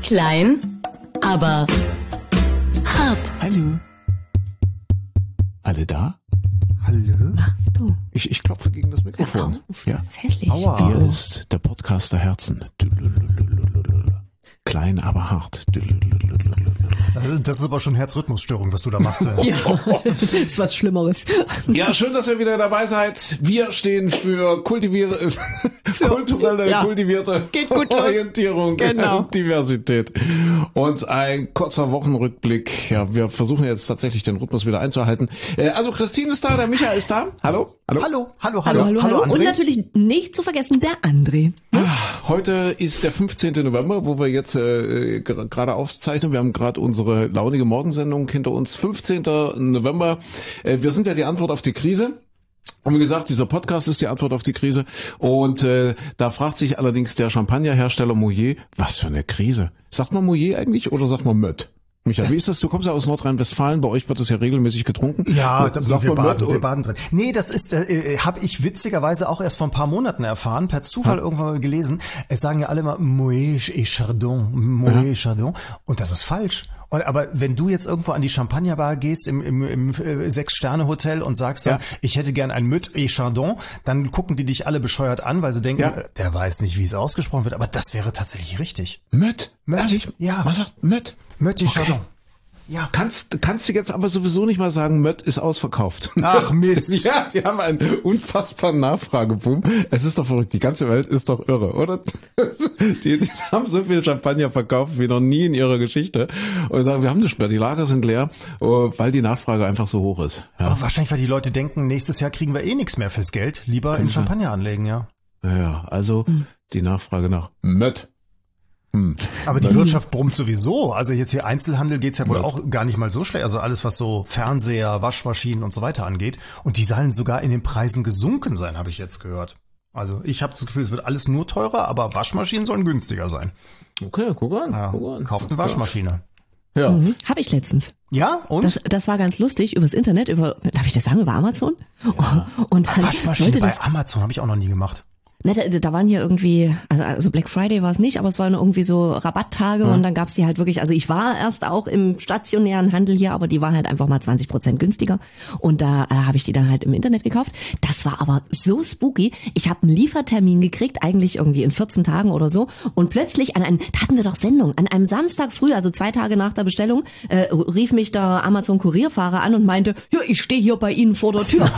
Klein, aber hart. Hallo. Alle da? Hallo? Machst du? Ich klopfe gegen das Mikrofon. Das ist hässlich. Aua. Hier ist der Podcast der Herzen. Klein, aber hart. Das ist aber schon Herzrhythmusstörung, was du da machst. Ja, das ist was Schlimmeres. Ja, schön, dass ihr wieder dabei seid. Wir stehen für kultivierte, kultivierte Geht gut los. Orientierung, Genau. Diversität. Und ein kurzer Wochenrückblick. Ja, wir versuchen jetzt tatsächlich den Rhythmus wieder einzuhalten. Also Christine ist da, der Michael ist da. Hallo? Hallo. Hallo. André. Und natürlich nicht zu vergessen der André. Heute ist der 15. November, wo wir jetzt gerade aufzeichnen. Wir haben gerade unsere launige Morgensendung hinter uns. 15. November. Wir sind ja die Antwort auf die Krise. Und wie gesagt, dieser Podcast ist die Antwort auf die Krise. Und da fragt sich allerdings der Champagnerhersteller Moët, was für eine Krise? Sagt man Moët eigentlich oder sagt man Mött? Michael, wie ist das? Du kommst ja aus Nordrhein-Westfalen, bei euch wird das ja regelmäßig getrunken. Ja, wir Mött? baden drin. Nee, das ist, habe ich witzigerweise auch erst vor ein paar Monaten erfahren, per Zufall irgendwann mal gelesen. Es sagen ja alle mal Moët et Chardon. Und das ist falsch. Aber wenn du jetzt irgendwo an die Champagnerbar gehst im 6-Sterne-Hotel und sagst dann, ich hätte gern ein Mött et Chardon, dann gucken die dich alle bescheuert an, weil sie denken, der weiß nicht, wie es ausgesprochen wird. Aber das wäre tatsächlich richtig. Mött? Mött? Ja. Was sagt Mött? Mött et Chardon. Ja. Kannst du jetzt aber sowieso nicht mal sagen, Mött ist ausverkauft. Ach Mist. Ja, die haben einen unfassbaren Nachfrageboom. Es ist doch verrückt. Die ganze Welt ist doch irre, oder? Die haben so viel Champagner verkauft wie noch nie in ihrer Geschichte und sagen, wir haben nichts mehr. Die Lager sind leer, weil die Nachfrage einfach so hoch ist. Ja. Aber wahrscheinlich, weil die Leute denken, nächstes Jahr kriegen wir eh nichts mehr fürs Geld. Lieber in Champagner anlegen, ja. Ja, also die Nachfrage nach Mött. Aber die Wirtschaft brummt sowieso. Also jetzt hier Einzelhandel geht's ja wohl auch gar nicht mal so schlecht. Also alles, was so Fernseher, Waschmaschinen und so weiter angeht. Und die sollen sogar in den Preisen gesunken sein, habe ich jetzt gehört. Also ich habe das Gefühl, es wird alles nur teurer, aber Waschmaschinen sollen günstiger sein. Okay, guck an. Ja, kauft eine Waschmaschine. Ja. Habe ich letztens. Ja, und? Das war ganz lustig, übers Internet, darf ich das sagen, über Amazon? Ja. Und dann Waschmaschine bei Amazon habe ich auch noch nie gemacht. Ne, da waren hier irgendwie, also Black Friday war es nicht, aber es waren irgendwie so Rabatttage und dann gab's die halt wirklich, also ich war erst auch im stationären Handel hier, aber die waren halt einfach mal 20% günstiger und da habe ich die dann halt im Internet gekauft. Das war aber so spooky. Ich habe einen Liefertermin gekriegt, eigentlich irgendwie in 14 Tagen oder so und plötzlich da hatten wir doch Sendung, an einem Samstag früh, also 2 Tage nach der Bestellung, rief mich der Amazon-Kurierfahrer an und meinte, ja, ich stehe hier bei Ihnen vor der Tür.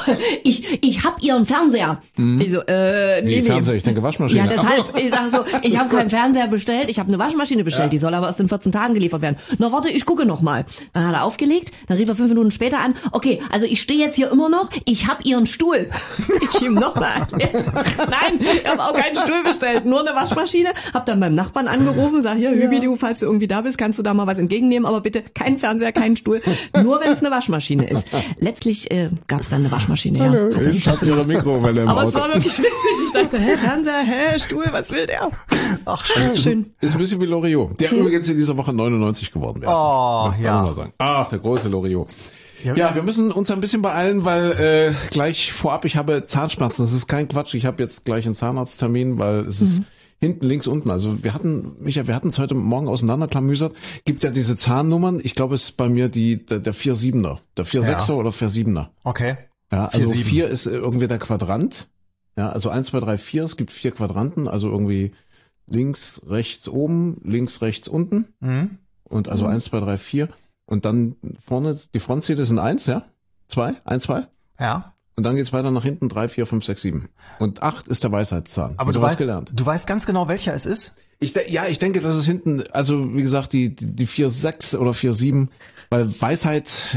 ich hab Ihren Fernseher. Ich so, Nee. Fernseher, ich denke Waschmaschine. Ja, deshalb, ich sage so, ich habe keinen Fernseher bestellt, ich habe eine Waschmaschine bestellt, die soll aber erst in 14 Tagen geliefert werden. Na warte, ich gucke noch mal. Dann hat er aufgelegt, dann rief er 5 Minuten später an, okay, also ich stehe jetzt hier immer noch, ich habe Ihren Stuhl. Ich ihm nochmal erklärt. Nein, ich habe auch keinen Stuhl bestellt, nur eine Waschmaschine. Hab dann beim Nachbarn angerufen, sag hier, Hübi, du, falls du irgendwie da bist, kannst du da mal was entgegennehmen, aber bitte kein Fernseher, keinen Stuhl, nur wenn es eine Waschmaschine ist. Letztlich gab es dann eine Waschmaschine, Hallo, ich hatte ihre Mikrowelle im aber Auto. Es war wirklich witzig. Ich dachte, Fernseher, Stuhl, was will der? Ach, schön. Ist ein bisschen wie Loriot, der übrigens in dieser Woche 99 geworden wäre. Oh, ja. Mal sagen. Ach, der große Loriot. Ja, wir müssen uns ein bisschen beeilen, weil gleich vorab, ich habe Zahnschmerzen. Das ist kein Quatsch. Ich habe jetzt gleich einen Zahnarzttermin, weil es ist hinten, links, unten. Also wir hatten es heute Morgen auseinanderklamüsert. Gibt ja diese Zahnnummern. Ich glaube, es ist bei mir der 4-7er. Der 4-6er oder 4-7er. Okay. Ja, also 4-7. 4 ist irgendwie der Quadrant. Ja, also 1, 2, 3, 4. Es gibt 4 Quadranten. Also irgendwie links, rechts oben, links, rechts unten. Und also 1, 2, 3, 4. Und dann vorne, die Frontzähne sind 1, ja? 2, 1, 2. Ja. Und dann geht's weiter nach hinten, 3, 4, 5, 6, 7. Und 8 ist der Weisheitszahn. Aber du hast weißt, gelernt. du weißt ganz genau, welcher es ist? Ich denke, das ist hinten, also wie gesagt, die 4, 6 oder 4, 7, weil Weisheit,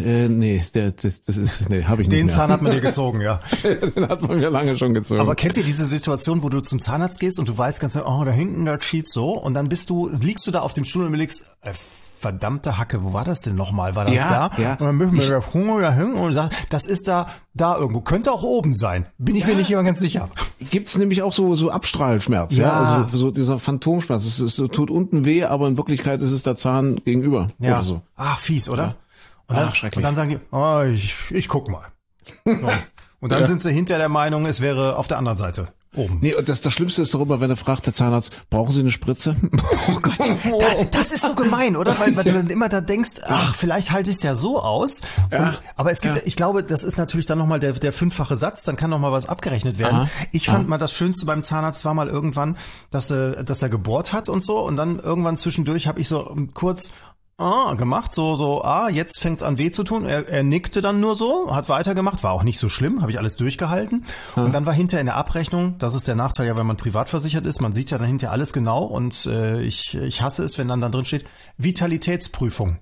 das ist, habe ich nicht Den mehr. Zahn hat man dir gezogen, ja. Den hat man mir lange schon gezogen. Aber kennt ihr diese Situation, wo du zum Zahnarzt gehst und du weißt ganz genau, oh, da hinten, da zieht's so, und dann liegst du da auf dem Stuhl und überlegst, verdammte Hacke, wo war das denn nochmal? War das da? Ja. Und dann müssen wir der Hunger dahin und sagen, das ist da irgendwo. Könnte auch oben sein. Bin ich mir nicht immer ganz sicher. Gibt's nämlich auch so Abstrahlschmerz, Ja. Also so dieser Phantomschmerz. Es tut unten weh, aber in Wirklichkeit ist es der Zahn gegenüber. Ja. Oder so. Ach, fies, oder? Ja. Und dann, Schrecklich. und dann sagen die, oh, ich guck mal. So. Und dann sind sie hinter der Meinung, es wäre auf der anderen Seite. oben. Nee, und das Schlimmste ist darüber, wenn er fragt, der Zahnarzt, brauchen Sie eine Spritze? Oh Gott, das ist so gemein, oder? Weil du dann immer da denkst, ach, vielleicht halte ich es ja so aus. Aber es gibt, ich glaube, das ist natürlich dann nochmal der 5-fache Satz, dann kann nochmal was abgerechnet werden. Aha. Ich fand mal das Schönste beim Zahnarzt war mal irgendwann, dass er gebohrt hat und so und dann irgendwann zwischendurch habe ich so kurz gemacht, jetzt fängt's an weh zu tun. Er nickte dann nur so, hat weitergemacht, war auch nicht so schlimm, habe ich alles durchgehalten. Und dann war hinterher in der Abrechnung, das ist der Nachteil ja, wenn man privat versichert ist, man sieht ja dann hinterher alles genau und ich hasse es, wenn dann drin steht, Vitalitätsprüfung.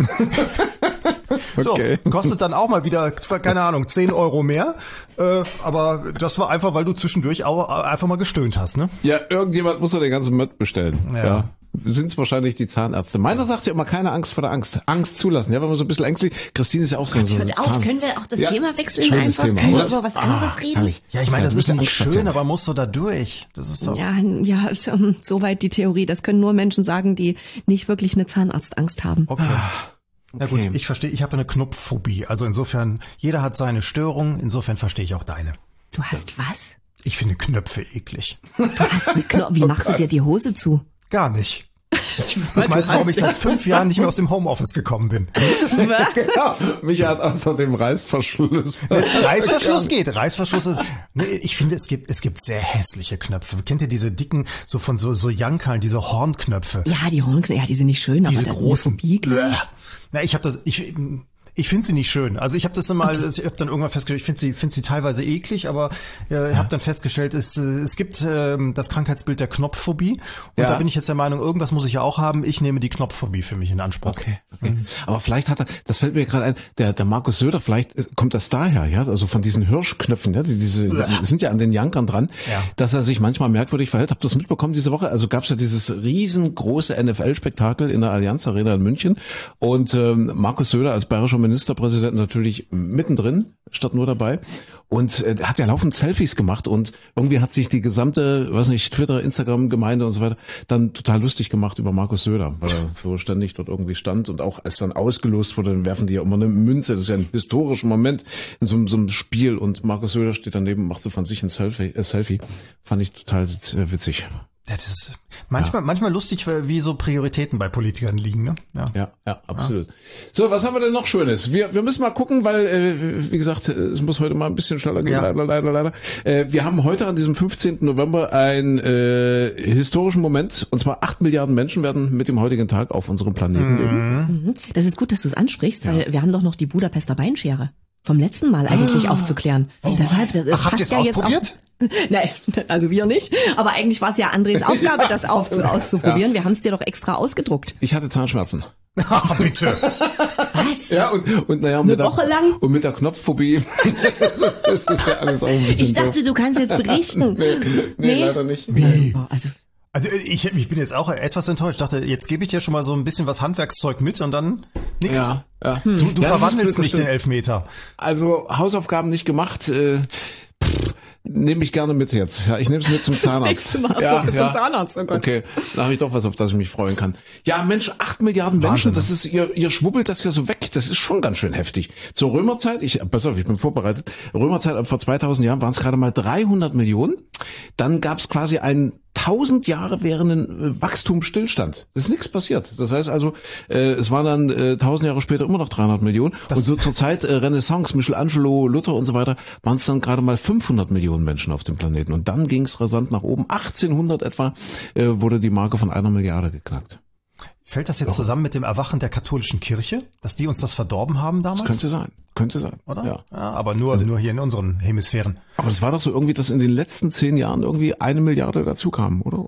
Okay. So, kostet dann auch mal wieder, keine Ahnung, 10 Euro mehr, aber das war einfach, weil du zwischendurch auch einfach mal gestöhnt hast, ne? Ja, irgendjemand muss doch den ganzen Mött bestellen. Ja. Sind es wahrscheinlich die Zahnärzte. Meiner sagt ja immer, keine Angst vor der Angst. Angst zulassen. Ja, wenn man so ein bisschen ängstlich. Christine ist ja auch so. Hört auf, können wir auch das Thema wechseln einfach? Können wir über was anderes reden? Herrlich. Ja, ich meine, das ist ja nicht schön, aber musst du da durch. Das ist doch. Ja, soweit die Theorie. Das können nur Menschen sagen, die nicht wirklich eine Zahnarztangst haben. Okay. Na gut, ich verstehe, ich habe eine Knopfphobie. Also insofern, jeder hat seine Störung. Insofern verstehe ich auch deine. Du hast was? Ich finde Knöpfe eklig. Du hast eine Knopf. Wie machst du dir die Hose zu? Gar nicht. Was meinst du, warum ich seit 5 Jahren nicht mehr aus dem Homeoffice gekommen bin? Genau. Mich hat außer dem Reißverschluss. Reißverschluss geht. Reißverschluss ist, ich finde, es gibt sehr hässliche Knöpfe. Kennt ihr diese dicken, so von so Jankerl, diese Hornknöpfe? Ja, die Hornknöpfe, ja, die sind nicht schön, diese aber großen. Na, ich finde sie nicht schön. Also ich habe das immer, ich habe dann irgendwann festgestellt, ich finde sie teilweise eklig, aber habe dann festgestellt, es gibt das Krankheitsbild der Knopfphobie und da bin ich jetzt der Meinung, irgendwas muss ich ja auch haben. Ich nehme die Knopfphobie für mich in Anspruch. Okay. Aber vielleicht hat er, das fällt mir gerade ein, der Markus Söder, vielleicht kommt das daher, ja, also von diesen Hirschknöpfen, ja, die sind ja an den Jankern dran, dass er sich manchmal merkwürdig verhält. Habt ihr das mitbekommen diese Woche? Also gab es ja dieses riesengroße NFL-Spektakel in der Allianz Arena in München und Markus Söder als bayerischer Ministerpräsident natürlich mittendrin, statt nur dabei. Und er hat ja laufend Selfies gemacht und irgendwie hat sich die gesamte, Twitter, Instagram-Gemeinde und so weiter dann total lustig gemacht über Markus Söder, weil er so ständig dort irgendwie stand und auch als dann ausgelost wurde, dann werfen die ja immer eine Münze. Das ist ja ein historischer Moment in so einem Spiel und Markus Söder steht daneben, macht so von sich ein Selfie. Fand ich total witzig. Das ist manchmal lustig, wie so Prioritäten bei Politikern liegen, ne? Ja, absolut. So, was haben wir denn noch Schönes? Wir müssen mal gucken, weil, wie gesagt, es muss heute mal ein bisschen schneller gehen, leider. Wir haben heute an diesem 15. November einen historischen Moment, und zwar 8 Milliarden Menschen werden mit dem heutigen Tag auf unserem Planeten leben. Das ist gut, dass du es ansprichst, weil wir haben doch noch die Budapester Weinschere vom letzten Mal eigentlich aufzuklären. Deshalb, das habt ihr es ausprobiert? Nein, also wir nicht. Aber eigentlich war es ja Andres Aufgabe, das auszuprobieren. Wir haben es dir doch extra ausgedruckt. Ich hatte Zahnschmerzen. Bitte. Was? Ja, und naja, eine Woche lang? Und mit der Knopfphobie. Das ist ja alles auch ein bisschen ich dachte, du kannst jetzt berichten. Nee, leider nicht. Wie? Also ich bin jetzt auch etwas enttäuscht. Ich dachte, jetzt gebe ich dir schon mal so ein bisschen was Handwerkszeug mit und dann nix. Ja. Du verwandelst nicht den Elfmeter. Also Hausaufgaben nicht gemacht. Nehme ich gerne mit jetzt. Ja, ich nehme es mit zum Zahnarzt. Das nächste Mal zum Zahnarzt. Oh Gott. Okay, da habe ich doch was, auf das ich mich freuen kann. Ja, Mensch, 8 Milliarden Menschen, das ist, ihr schwubbelt das ja so weg. Das ist schon ganz schön heftig. Zur Römerzeit, pass auf, ich bin vorbereitet. Römerzeit, vor 2000 Jahren waren es gerade mal 300 Millionen. Dann gab es quasi einen 1000 Jahre währenden Wachstumsstillstand. Das ist nichts passiert. Das heißt also, es waren dann 1000 Jahre später immer noch 300 Millionen. Und so zur Zeit Renaissance, Michelangelo, Luther und so weiter, waren es dann gerade mal 500 Millionen Menschen auf dem Planeten. Und dann ging es rasant nach oben. 1800 etwa wurde die Marke von 1 Milliarde geknackt. Fällt das jetzt zusammen mit dem Erwachen der katholischen Kirche, dass die uns das verdorben haben damals? Das könnte sein. Oder? Ja, aber nur hier in unseren Hemisphären. Aber das war doch so irgendwie, dass in den letzten 10 Jahren irgendwie 1 Milliarde dazu kam, oder?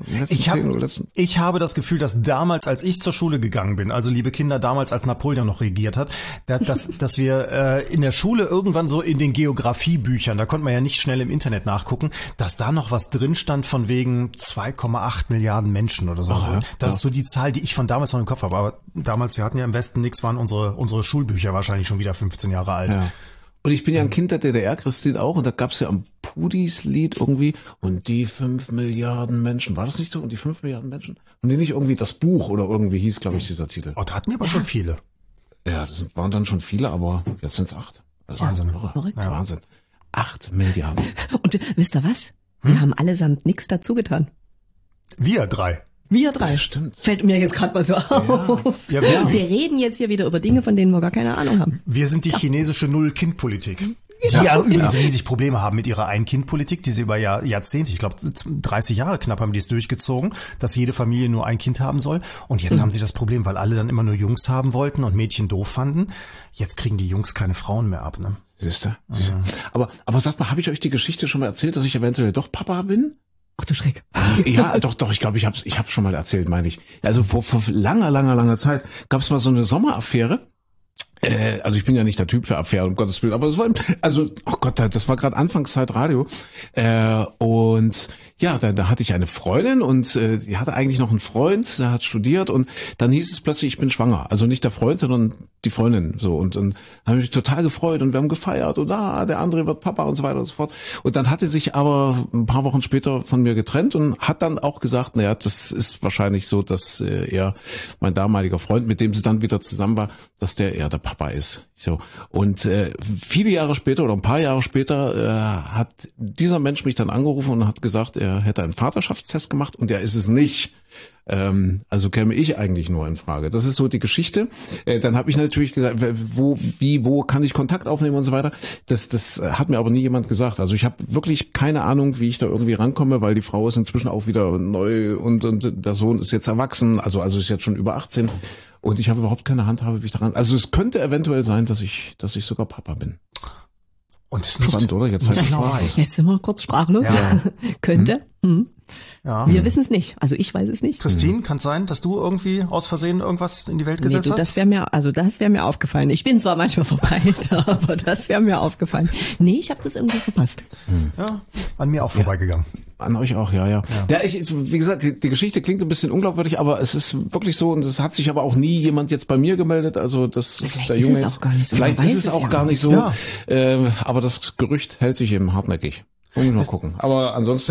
Ich habe das Gefühl, dass damals, als ich zur Schule gegangen bin, also liebe Kinder, damals als Napoleon noch regiert hat, dass wir in der Schule irgendwann so in den Geografiebüchern, da konnte man ja nicht schnell im Internet nachgucken, dass da noch was drin stand von wegen 2,8 Milliarden Menschen oder so. Das ist so die Zahl, die ich von damals noch im Kopf habe. Aber damals, wir hatten ja im Westen nichts, waren unsere Schulbücher wahrscheinlich schon wieder 15 Jahre alt. Ja. Und ich bin ja ein Kind der DDR, Christine auch, und da gab's ja am Pudis Lied irgendwie, und die 5 Milliarden Menschen, war das nicht so? Und die 5 Milliarden Menschen? Und die nicht irgendwie das Buch oder irgendwie hieß, glaube ich, dieser Titel. Oh, da hatten wir aber schon viele. Ja, das waren dann schon viele, aber jetzt sind's 8. Also Wahnsinn. Verrückt. Ja. Wahnsinn. 8 Milliarden. Und wisst ihr was? Wir haben allesamt nichts dazu getan. Wir drei. Wir drei. Stimmt. Fällt mir jetzt gerade mal so auf. Ja, Wir reden jetzt hier wieder über Dinge, von denen wir gar keine Ahnung haben. Wir sind die chinesische Null-Kind-Politik. Die ja übrigens riesig Probleme haben mit ihrer Ein-Kind-Politik, die sie über Jahrzehnte, ich glaube 30 Jahre knapp haben die es durchgezogen, dass jede Familie nur ein Kind haben soll. Und jetzt haben sie das Problem, weil alle dann immer nur Jungs haben wollten und Mädchen doof fanden. Jetzt kriegen die Jungs keine Frauen mehr ab, ne? Siehst du? Aber sagt mal, habe ich euch die Geschichte schon mal erzählt, dass ich eventuell doch Papa bin? Ach du Schreck. Ja, doch, ich glaube, ich hab's schon mal erzählt, meine ich. Also vor langer Zeit gab es mal so eine Sommeraffäre. Also ich bin ja nicht der Typ für Affären, um Gottes Willen, aber es war, also, oh Gott, das war gerade Anfangszeit Radio. Und ja, da hatte ich eine Freundin und die hatte eigentlich noch einen Freund, der hat studiert und dann hieß es plötzlich, ich bin schwanger. Also nicht der Freund, sondern die Freundin. So und habe mich total gefreut und wir haben gefeiert und der andere wird Papa und so weiter und so fort. Und dann hatte sich aber ein paar Wochen später von mir getrennt und hat dann auch gesagt, naja, das ist wahrscheinlich so, dass er, mein damaliger Freund, mit dem sie dann wieder zusammen war, dass der eher der Papa ist. So. Und viele Jahre später oder ein paar Jahre später hat dieser Mensch mich dann angerufen und hat gesagt, er hätte einen Vaterschaftstest gemacht und er ist es nicht. Also käme ich eigentlich nur in Frage. Das ist so die Geschichte. Dann habe ich natürlich gesagt, wo kann ich Kontakt aufnehmen und so weiter. Das hat mir aber nie jemand gesagt. Also ich habe wirklich keine Ahnung, wie ich da irgendwie rankomme, weil die Frau ist inzwischen auch wieder neu und der Sohn ist jetzt erwachsen, also ist jetzt schon über 18 und ich habe überhaupt keine Handhabe, wie ich daran. Also es könnte eventuell sein, dass ich sogar Papa bin. Und das ist nicht spannend, oder? Jetzt Jetzt sind wir kurz sprachlos. Ja. Könnte. Ja. Wir wissen es nicht. Also ich weiß es nicht. Christine, kann es sein, dass du irgendwie aus Versehen irgendwas in die Welt gesetzt hast? Das wäre mir aufgefallen. Ich bin zwar manchmal vorbei, aber das wäre mir aufgefallen. Nee, ich habe das irgendwie verpasst. Ja, an mir auch vorbeigegangen. An euch auch, ja. Ja, wie gesagt, die Geschichte klingt ein bisschen unglaubwürdig, aber es ist wirklich so und es hat sich aber auch nie jemand jetzt bei mir gemeldet. Also das ist der Junge jetzt. Vielleicht ist es auch gar nicht so. Ja. Aber das Gerücht hält sich eben hartnäckig. Wollen wir mal gucken. Aber ansonsten,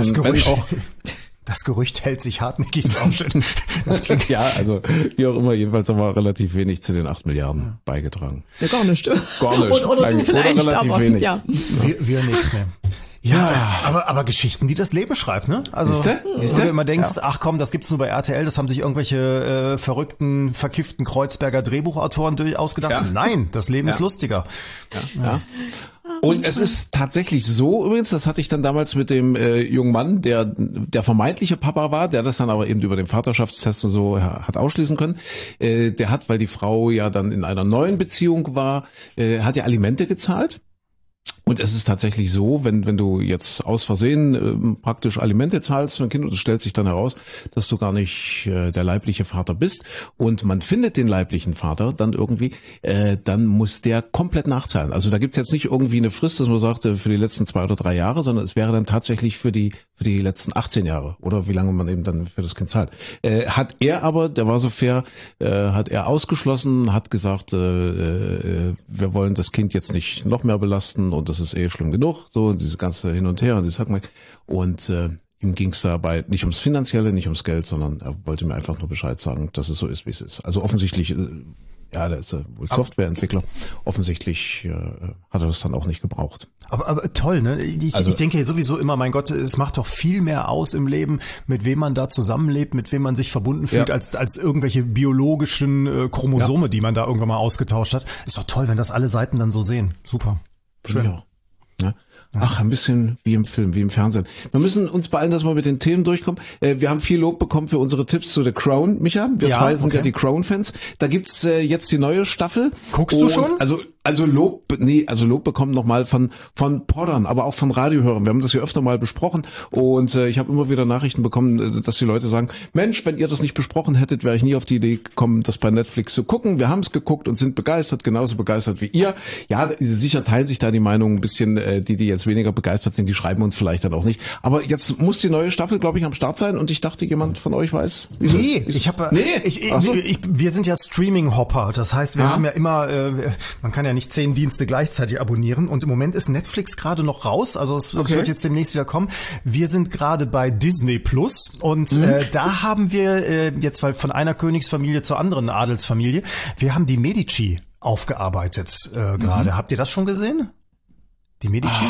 das Gerücht hält sich hartnäckig, ist auch schön. Ja, also wie auch immer, jedenfalls haben wir relativ wenig zu den 8 Milliarden beigetragen. Ja, gar nicht. Gar nicht. Oder du vielleicht, oder relativ aber wenig. Ja. Wir nichts, ne? Ja, aber Geschichten, die das Leben schreibt, ne? Also, wo du immer denkst, ach komm, das gibt's nur bei RTL, das haben sich irgendwelche verrückten, verkifften Kreuzberger Drehbuchautoren ausgedacht. Ja. Nein, das Leben ist lustiger. Ja. Und es ist tatsächlich so übrigens, das hatte ich dann damals mit dem jungen Mann, der vermeintliche Papa war, der das dann aber eben über den Vaterschaftstest und so hat ausschließen können. Der hat, weil die Frau ja dann in einer neuen Beziehung war, hat ja Alimente gezahlt. Und es ist tatsächlich so, wenn du jetzt aus Versehen praktisch Alimente zahlst für ein Kind und es stellt sich dann heraus, dass du gar nicht der leibliche Vater bist und man findet den leiblichen Vater dann irgendwie, dann muss der komplett nachzahlen. Also da gibt's jetzt nicht irgendwie eine Frist, dass man sagt, für die letzten 2 oder 3 Jahre, sondern es wäre dann tatsächlich für die letzten 18 Jahre oder wie lange man eben dann für das Kind zahlt. Hat er aber, der war so fair, hat er ausgeschlossen, hat gesagt, wir wollen das Kind jetzt nicht noch mehr belasten und das ist schlimm genug, so diese ganze Hin und Her und das sagt man. Und ihm ging es dabei nicht ums Finanzielle, nicht ums Geld, sondern er wollte mir einfach nur Bescheid sagen, dass es so ist, wie es ist. Also offensichtlich, der ist wohl Softwareentwickler, offensichtlich hat er das dann auch nicht gebraucht. Aber toll, ne? Ich denke sowieso immer, mein Gott, es macht doch viel mehr aus im Leben, mit wem man da zusammenlebt, mit wem man sich verbunden fühlt, als irgendwelche biologischen Chromosome, die man da irgendwann mal ausgetauscht hat. Ist doch toll, wenn das alle Seiten dann so sehen. Super. Schön. Ja. Ach, ein bisschen wie im Film, wie im Fernsehen. Wir müssen uns beeilen, dass wir mit den Themen durchkommen. Wir haben viel Lob bekommen für unsere Tipps zu The Crown, Micha. Wir zwei sind ja die Crown-Fans. Da gibt's jetzt die neue Staffel. Guckst du schon? Also Lob bekommen nochmal von Poddern, aber auch von Radiohörern. Wir haben das ja öfter mal besprochen und ich habe immer wieder Nachrichten bekommen, dass die Leute sagen, Mensch, wenn ihr das nicht besprochen hättet, wäre ich nie auf die Idee gekommen, das bei Netflix zu gucken. Wir haben es geguckt und sind begeistert, genauso begeistert wie ihr. Ja, sicher teilen sich da die Meinungen ein bisschen, die jetzt weniger begeistert sind, die schreiben uns vielleicht dann auch nicht. Aber jetzt muss die neue Staffel, glaube ich, am Start sein und ich dachte, jemand von euch weiß, wie wir sind ja Streaming-Hopper. Das heißt, wir haben ja immer, man kann ja nicht 10 Dienste gleichzeitig abonnieren und im Moment ist Netflix gerade noch raus, also es wird jetzt demnächst wieder kommen. Wir sind gerade bei Disney Plus und da haben wir jetzt von einer Königsfamilie zur anderen Adelsfamilie, wir haben die Medici aufgearbeitet gerade. Habt ihr das schon gesehen? Die Medici?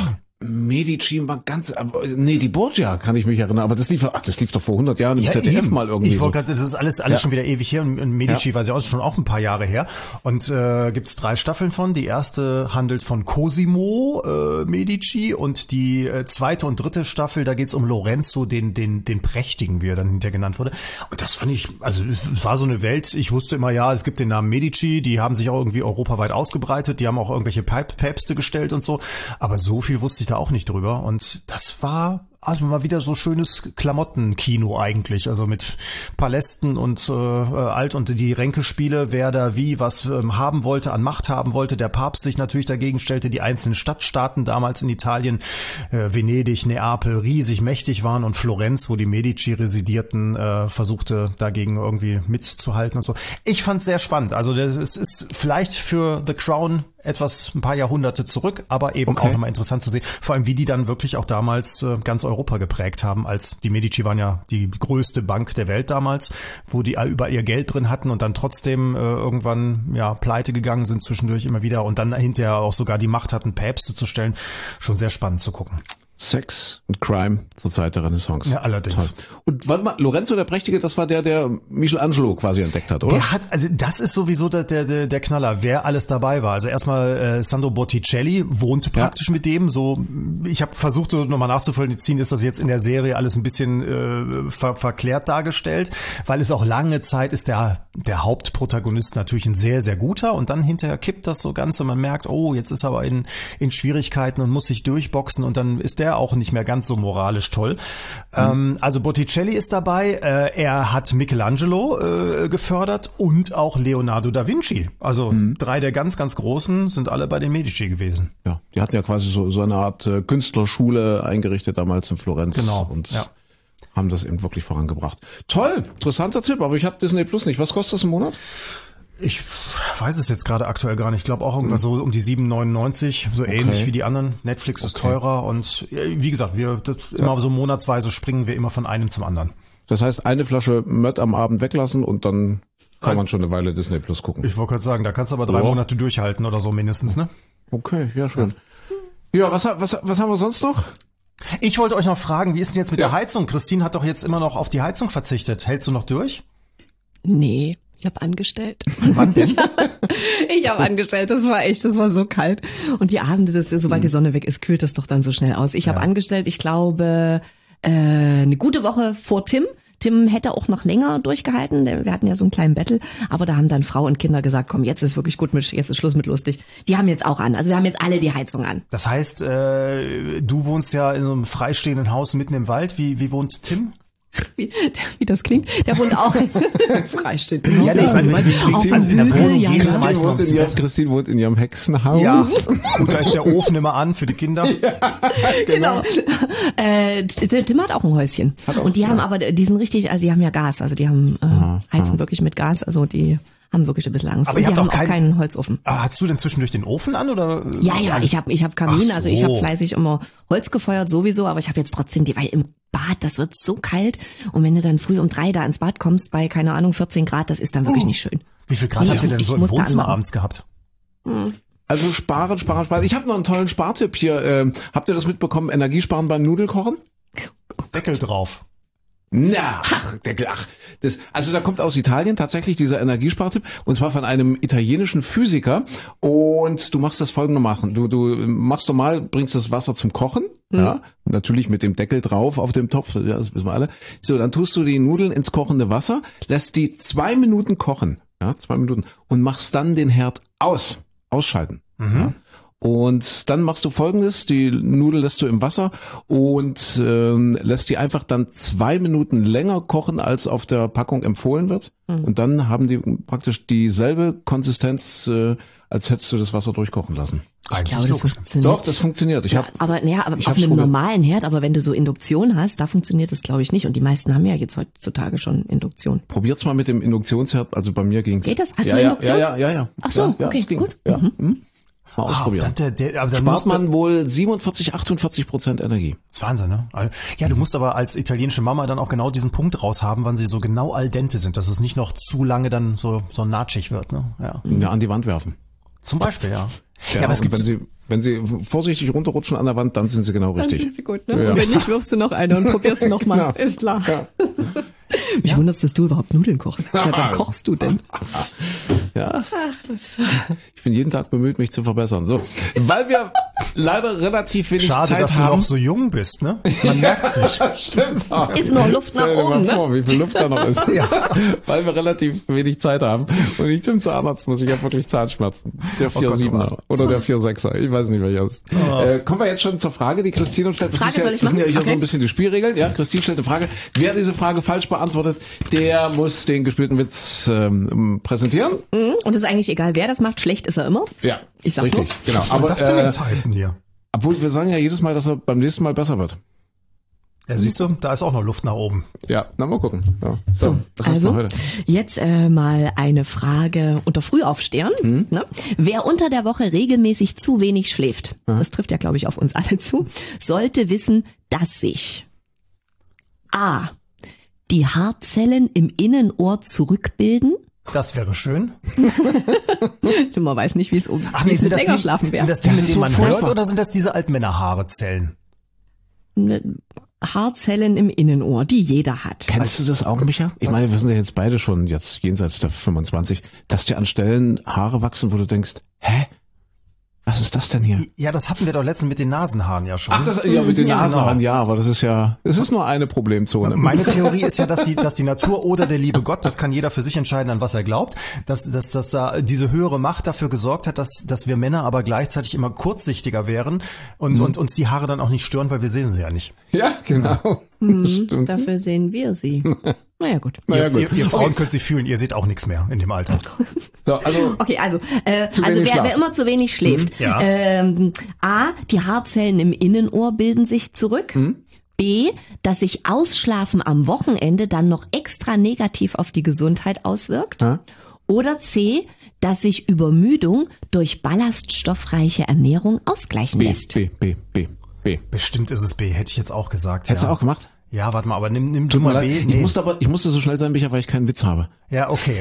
Medici war die Borgia kann ich mich erinnern, aber das lief doch vor 100 Jahren im ZDF eben. mal irgendwie. Ich wollte gerade, das ist alles schon wieder ewig her und Medici war ja schon auch ein paar Jahre her und gibt's 3 Staffeln von. Die erste handelt von Cosimo Medici und die zweite und dritte Staffel, da geht's um Lorenzo, den Prächtigen, wie er dann hinterher genannt wurde. Und das fand ich, also es war so eine Welt, ich wusste immer, ja, es gibt den Namen Medici, die haben sich auch irgendwie europaweit ausgebreitet, die haben auch irgendwelche Päpste gestellt und so, aber so viel wusste ich da auch nicht drüber und das war also mal wieder so schönes Klamottenkino eigentlich, also mit Palästen und und die Ränkespiele, wer da wie was haben wollte, an Macht haben wollte. Der Papst sich natürlich dagegen stellte, die einzelnen Stadtstaaten damals in Italien, Venedig, Neapel, riesig mächtig waren und Florenz, wo die Medici residierten, versuchte dagegen irgendwie mitzuhalten und so. Ich fand's sehr spannend. Also es ist vielleicht für The Crown ein paar Jahrhunderte zurück, aber eben auch nochmal interessant zu sehen, vor allem wie die dann wirklich auch damals ganz Europa geprägt haben, als die Medici waren ja die größte Bank der Welt damals, wo die über ihr Geld drin hatten und dann trotzdem irgendwann pleite gegangen sind zwischendurch immer wieder und dann hinterher auch sogar die Macht hatten, Päpste zu stellen. Schon sehr spannend zu gucken. Sex und Crime zur Zeit der Renaissance. Ja, allerdings. Toll. Und warte mal, Lorenzo der Prächtige, das war der Michelangelo quasi entdeckt hat, oder? Also das ist sowieso der Knaller, wer alles dabei war. Also erstmal Sandro Botticelli wohnte praktisch mit dem. So, ich habe versucht, so nochmal nachzuvollziehen, ist das jetzt in der Serie alles ein bisschen verklärt dargestellt, weil es auch lange Zeit ist der Hauptprotagonist natürlich ein sehr, sehr guter und dann hinterher kippt das so ganz und man merkt, oh, jetzt ist er aber in Schwierigkeiten und muss sich durchboxen und dann ist der auch nicht mehr ganz so moralisch toll. Also Botticelli ist dabei, er hat Michelangelo gefördert und auch Leonardo da Vinci. Also 3 der ganz, ganz Großen sind alle bei den Medici gewesen. Ja, die hatten ja quasi so eine Art Künstlerschule eingerichtet damals in Florenz. Genau, und haben das eben wirklich vorangebracht. Toll, interessanter Tipp, aber ich habe Disney Plus nicht. Was kostet das im Monat? Ich weiß es jetzt gerade aktuell gar nicht. Ich glaube auch irgendwas so um die 7,99, so ähnlich wie die anderen. Netflix ist teurer und wie gesagt, immer so monatsweise springen wir immer von einem zum anderen. Das heißt, eine Flasche Mött am Abend weglassen und dann kann man schon eine Weile Disney Plus gucken. Ich wollte gerade sagen, da kannst du aber 3 Monate durchhalten oder so mindestens, ne? Okay, ja schön. Ja, was haben wir sonst noch? Ich wollte euch noch fragen, wie ist denn jetzt mit der Heizung? Christine hat doch jetzt immer noch auf die Heizung verzichtet. Hältst du noch durch? Nee. Ich habe angestellt. Wann denn? Ich habe angestellt, das war so kalt. Und die Abende, sobald die Sonne weg ist, kühlt das doch dann so schnell aus. Ich habe angestellt, ich glaube, eine gute Woche vor Tim. Tim hätte auch noch länger durchgehalten, wir hatten ja so einen kleinen Battle, aber da haben dann Frau und Kinder gesagt, komm, jetzt ist wirklich gut, jetzt ist Schluss mit lustig. Die haben jetzt auch an, also wir haben jetzt alle die Heizung an. Das heißt, du wohnst ja in einem freistehenden Haus mitten im Wald, wie wohnt Tim? Wie das klingt, der wohnt auch freistehend. Ja, ich meine, in der Wohnung Christine wohnt in ihrem Hexenhaus. Ja, und da ist der Ofen immer an für die Kinder. Ja, genau. Tim hat auch ein Häuschen. Und die haben aber, die sind richtig, also die haben ja Gas, also die haben heizen wirklich mit Gas, also die haben wirklich ein bisschen Angst. Aber die haben auch keinen Holzofen. Hast du denn zwischendurch den Ofen an oder? Ja, ich hab Kamin, also ich habe fleißig immer Holz gefeuert sowieso, aber ich habe jetzt trotzdem weil im Bad, das wird so kalt und wenn du dann früh um 3 da ins Bad kommst bei, keine Ahnung, 14 Grad, das ist dann wirklich nicht schön. Wie viel Grad habt ihr denn so im Wohnzimmer abends gehabt? Also sparen. Ich habe noch einen tollen Spartipp hier. Habt ihr das mitbekommen? Energiesparen beim Nudelkochen? Deckel drauf. Also da kommt aus Italien tatsächlich dieser Energiespartipp und zwar von einem italienischen Physiker und du machst das folgendermaßen. Du machst normal, bringst das Wasser zum Kochen, ja, natürlich mit dem Deckel drauf auf dem Topf, ja, das wissen wir alle. So, dann tust du die Nudeln ins kochende Wasser, lässt die 2 Minuten kochen, ja, 2 Minuten und machst dann den Herd ausschalten. Ja. Und dann machst du Folgendes, die Nudel lässt du im Wasser und lässt die einfach dann 2 Minuten länger kochen, als auf der Packung empfohlen wird. Und dann haben die praktisch dieselbe Konsistenz, als hättest du das Wasser durchkochen lassen. Ich glaube, das funktioniert. Doch, das funktioniert. Aber auf einem normalen Herd, aber wenn du so Induktion hast, da funktioniert das glaube ich nicht. Und die meisten haben ja jetzt heutzutage schon Induktion. Probiert's mal mit dem Induktionsherd, also bei mir ging's. Geht das? Hast du Induktion? Ja. Ach so, ja, okay, gut. Ja. Mal ausprobieren. Spart man wohl 47-48% Energie. Das ist Wahnsinn, ne? Ja, du musst aber als italienische Mama dann auch genau diesen Punkt raushaben, wann sie so genau al dente sind, dass es nicht noch zu lange dann so natschig wird, ne? Ja. Ja, an die Wand werfen. Zum Beispiel, ja. Ja, aber es gibt, Wenn sie vorsichtig runterrutschen an der Wand, dann sind sie genau richtig. Dann sind sie gut, ne? Ja. Und wenn nicht, wirfst du noch eine und probierst du noch mal. Ja. Ist klar. Ja. Mich wundert's, dass du überhaupt Nudeln kochst. Seit wann kochst du denn? Ja. Ich bin jeden Tag bemüht, mich zu verbessern. So, weil wir leider relativ wenig Schade, Zeit haben. Schade, dass du noch so jung bist, ne? Man merkt's nicht. Stimmt. Ist noch Luft nach oben, ne? Vor, wie viel Luft da noch ist. Ja. Weil wir relativ wenig Zeit haben. Und ich zum Zahnarzt muss, ich habe wirklich Zahnschmerzen. Der 4,7er oder der 4,6er. Ich weiß nicht, welcher ist. Kommen wir jetzt schon zur Frage, die Christine stellt. Das sind ja hier so ein bisschen die Spielregeln. Ja, Christine stellt eine Frage. Wer diese Frage falsch beantwortet, der muss den gespielten Witz präsentieren. Und es ist eigentlich egal, wer das macht. Schlecht ist er immer. Ja, ich sag's richtig. Nur. Genau. Aber was darf denn jetzt heißen hier? Obwohl wir sagen ja jedes Mal, dass er beim nächsten Mal besser wird. Ja, siehst du, da ist auch noch Luft nach oben. Ja, na mal gucken. Ja. So, was hast du heute? Jetzt mal eine Frage unter Frühaufstehern. Ne? Wer unter der Woche regelmäßig zu wenig schläft, das trifft ja, glaube ich, auf uns alle zu, sollte wissen, dass sich A. die Haarzellen im Innenohr zurückbilden. Das wäre schön. Man weiß nicht, wie es länger schlafen wäre. Sind das die, mit denen man hört, oder sind das diese Altmännerhaarezellen? Haarzellen im Innenohr, die jeder hat. Kennst du das auch, Micha? Ich meine, wir sind ja jetzt beide schon jetzt jenseits der 25, dass dir an Stellen Haare wachsen, wo du denkst, hä? Was ist das denn hier? Ja, das hatten wir doch letztens mit den Nasenhaaren ja schon. Ach, mit den Nasenhaaren, ja, aber das ist nur eine Problemzone. Meine Theorie ist ja, dass die Natur oder der liebe Gott, das kann jeder für sich entscheiden, an was er glaubt, dass da diese höhere Macht dafür gesorgt hat, dass wir Männer aber gleichzeitig immer kurzsichtiger wären und uns die Haare dann auch nicht stören, weil wir sehen sie ja nicht. Ja, genau. Stimmt. Dafür sehen wir sie. Naja, gut. Ihr Frauen könnt sie fühlen, ihr seht auch nichts mehr in dem Alter. So, wer immer zu wenig schläft. A, die Haarzellen im Innenohr bilden sich zurück. B, dass sich Ausschlafen am Wochenende dann noch extra negativ auf die Gesundheit auswirkt. Oder C, dass sich Übermüdung durch ballaststoffreiche Ernährung ausgleichen lässt. B. Bestimmt ist es B, hätte ich jetzt auch gesagt. Hättest du auch gemacht? Ja, warte mal, aber nimm du mal B. Nee. Ich musste so schnell sein, Micha, weil ich keinen Witz habe. Ja, okay.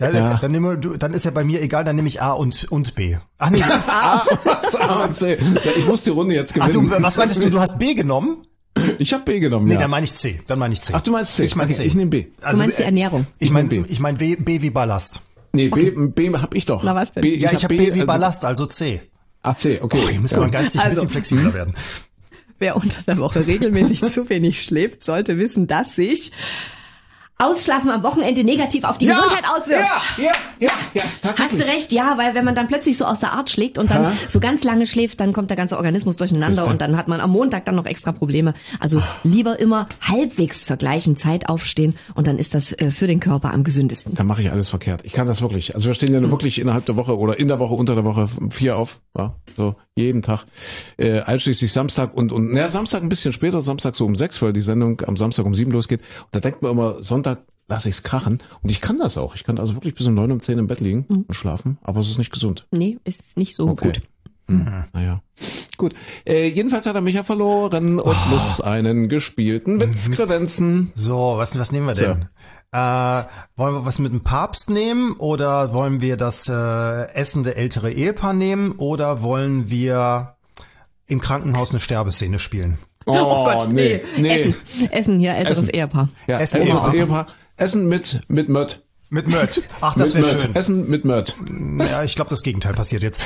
Dann ist ja bei mir egal, dann nehme ich A und B. Ach nee. A und C. Ja, ich muss die Runde jetzt gewinnen. Ach, was meintest du? Du hast B genommen? Ich habe B genommen, Nee, dann meine ich C. Ach, du meinst C? Ich meine C. Ich nehme B. Also, du meinst die Ernährung? Ich meine B wie Ballast. Nee, B hab ich doch. Na, was denn? Ich habe B wie Ballast, also C. Ach, C, okay. Hier müssen wir geistig ein bisschen flexibler werden. Wer unter der Woche regelmäßig zu wenig schläft, sollte wissen, dass sich Ausschlafen am Wochenende negativ auf die Gesundheit auswirkt. Ja, tatsächlich. Hast du recht, ja, weil wenn man dann plötzlich so aus der Art schlägt und dann so ganz lange schläft, dann kommt der ganze Organismus durcheinander und dann hat man am Montag dann noch extra Probleme. Also lieber immer halbwegs zur gleichen Zeit aufstehen und dann ist das für den Körper am gesündesten. Dann mache ich alles verkehrt. Ich kann das wirklich. Also wir stehen ja wirklich innerhalb der Woche oder in der Woche, unter der Woche 4 auf. Ja, so jeden Tag. Einschließlich Samstag und Samstag ein bisschen später, Samstag so um 6, weil die Sendung am Samstag um 7 losgeht. Und da denkt man immer, Sonntag lasse ich's krachen. Und ich kann das auch. Ich kann also wirklich bis um 9, um 10 im Bett liegen und schlafen. Aber es ist nicht gesund. Nee, ist nicht so gut. Naja. Gut. Jedenfalls hat er Micha verloren und muss einen gespielten Witz kredenzen. So, was nehmen wir denn? Wollen wir was mit dem Papst nehmen oder wollen wir das essende ältere Ehepaar nehmen oder wollen wir im Krankenhaus eine Sterbeszene spielen? Oh Gott, nee. Essen hier, älteres Ehepaar. Ja, älteres Ehepaar. Essen mit Mött. Mit Mört. Ach, das wäre schön. Essen mit Mört. Ja, ich glaube, das Gegenteil passiert jetzt.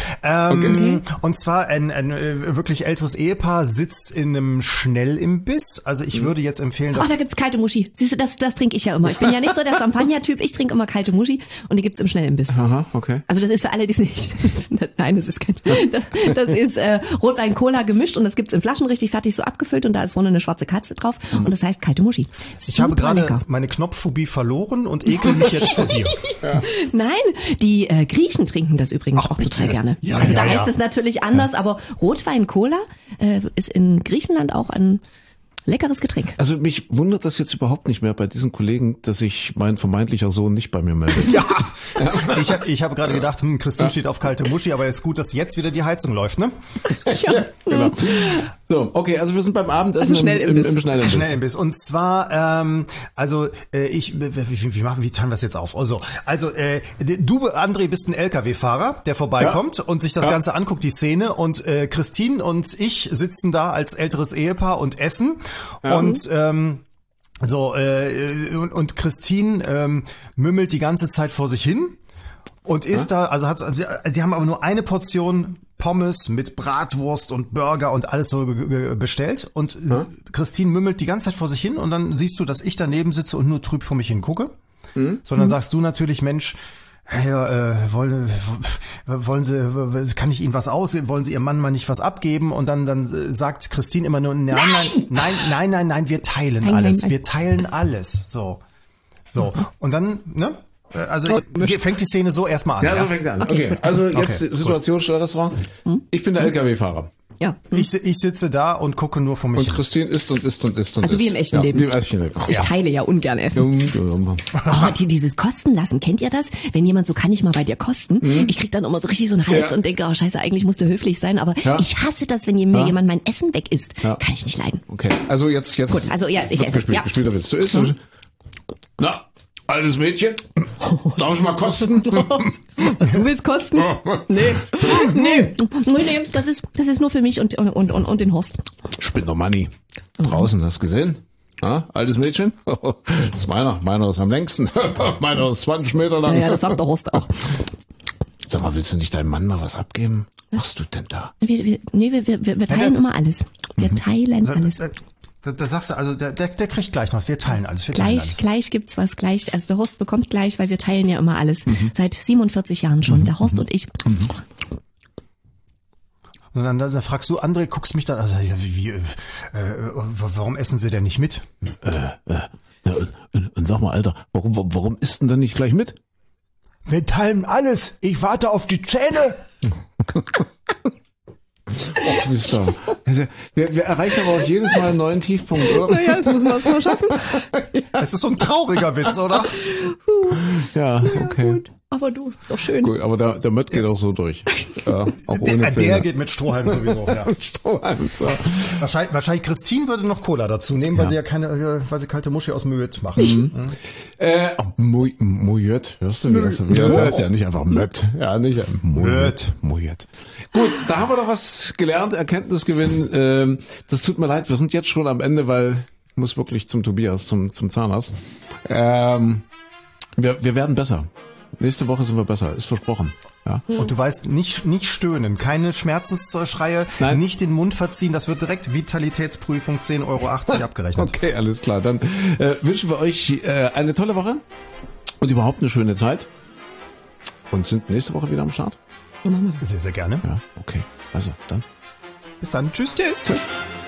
Und zwar ein wirklich älteres Ehepaar sitzt in einem Schnellimbiss. Also ich würde jetzt empfehlen, dass... da gibt's kalte Muschi. Siehst du, das trinke ich ja immer. Ich bin ja nicht so der Champagner-Typ. Ich trinke immer kalte Muschi und die gibt's im Schnellimbiss. Aha, okay. Also das ist für alle, die es nicht... Nein, das ist kein... Das ist Rotwein-Cola gemischt und das gibt's in Flaschen richtig fertig so abgefüllt und da ist vorne eine schwarze Katze drauf und das heißt kalte Muschi. Ich habe gerade meine Knopfphobie verloren und ekel mich jetzt vor dir. Ja. Nein, die Griechen trinken das übrigens auch total gerne. Ja, also da heißt es natürlich anders, aber Rotwein-Cola ist in Griechenland auch ein leckeres Getränk. Also mich wundert das jetzt überhaupt nicht mehr bei diesen Kollegen, dass sich mein vermeintlicher Sohn nicht bei mir meldet. Ja. Ich habe gerade gedacht, Christine steht auf kalte Muschi, aber ist gut, dass jetzt wieder die Heizung läuft, ne? Ja, genau. So, okay, also wir sind beim Abendessen Also Schnellimbiss. im Schnellimbiss. Schnellimbiss. Und zwar, wie teilen wir es jetzt auf? Du, André, bist ein LKW-Fahrer, der vorbeikommt und sich das Ganze anguckt, die Szene. Und Christine und ich sitzen da als älteres Ehepaar und essen. Ja. Und Christine mümmelt die ganze Zeit vor sich hin und isst da, sie haben aber nur eine Portion Pommes mit Bratwurst und Burger und alles so bestellt und Christine mümmelt die ganze Zeit vor sich hin und dann siehst du, dass ich daneben sitze und nur trüb vor mich hin gucke. Sondern sagst du natürlich, Mensch, wollen Sie, kann ich Ihnen was ausgeben? Wollen Sie Ihrem Mann mal nicht was abgeben? Und dann sagt Christine immer nur, nein, wir teilen alles. Wir teilen alles. So. Und dann, ne? Also fängt die Szene so erstmal an. Ja, so fängt sie an. Okay, also jetzt Situation Schnellrestaurant. Ich bin der LKW-Fahrer. Ja. Ich sitze da und gucke nur vor mich hin. Und Christine isst. Also wie im echten Leben. Wie im echten Leben. Ich teile ja ungern Essen. Dieses Kosten lassen, kennt ihr das? Wenn jemand so, kann ich mal bei dir kosten? Ich krieg dann immer so richtig so einen Hals und denke, oh scheiße, eigentlich musst du höflich sein, aber ich hasse das, wenn mir jemand mein Essen weg isst. Kann ich nicht leiden. Okay, also jetzt. Gut, also ich esse. Gespielter Witz. Du isst. Na, altes Mädchen, darf ich mal kosten? Was, du willst kosten? Nee, das ist nur für mich und den Horst. Spinner Money. Draußen, hast du gesehen? Ja, altes Mädchen? Das ist meiner ist am längsten. Meiner ist 20 Meter lang. Ja, das sagt der Horst auch. Sag mal, willst du nicht deinem Mann mal was abgeben? Was machst du denn da? Wir teilen immer alles. Wir teilen alles. Da sagst du, also der kriegt gleich noch, wir teilen alles. Gleich gibt's was, gleich, also der Horst bekommt gleich, weil wir teilen ja immer alles. Seit 47 Jahren schon, der Horst und ich. Und dann fragst du, André, guckst mich dann, also warum essen Sie denn nicht mit? Und sag mal, Alter, warum isst denn dann nicht gleich mit? Wir teilen alles, ich warte auf die Zähne. Oh, also, wir erreichen aber auch jedes Mal einen neuen Tiefpunkt, oder? Naja, das müssen wir erst mal schaffen. Es ist so ein trauriger Witz, oder? Ja, okay. Gut. Aber du, ist doch schön. Gut, aber der Mött geht auch so durch. Ja, auch ohne Zähne. Der geht mit Strohhalm sowieso, ja. Mit Strohhalm, so. Wahrscheinlich Christine würde noch Cola dazu nehmen, weil sie ja weil sie kalte Muschi aus Möt machen. Möt, hörst du, das heißt ja nicht einfach Mött. Ja, nicht Möt. Gut, da haben wir doch was gelernt, Erkenntnisgewinn. Das tut mir leid, wir sind jetzt schon am Ende, weil ich muss wirklich zum Tobias, zum Zahnarzt. Wir werden besser. Nächste Woche sind wir besser, ist versprochen. Ja. Und du weißt, nicht stöhnen, keine Schmerzensschreie, Nein. Nicht den Mund verziehen, das wird direkt Vitalitätsprüfung 10,80 Euro abgerechnet. Okay, alles klar. Dann wünschen wir euch eine tolle Woche und überhaupt eine schöne Zeit und sind nächste Woche wieder am Start. Sehr, sehr gerne. Ja, okay. Also, dann. Bis dann. Tschüss. Tschüss.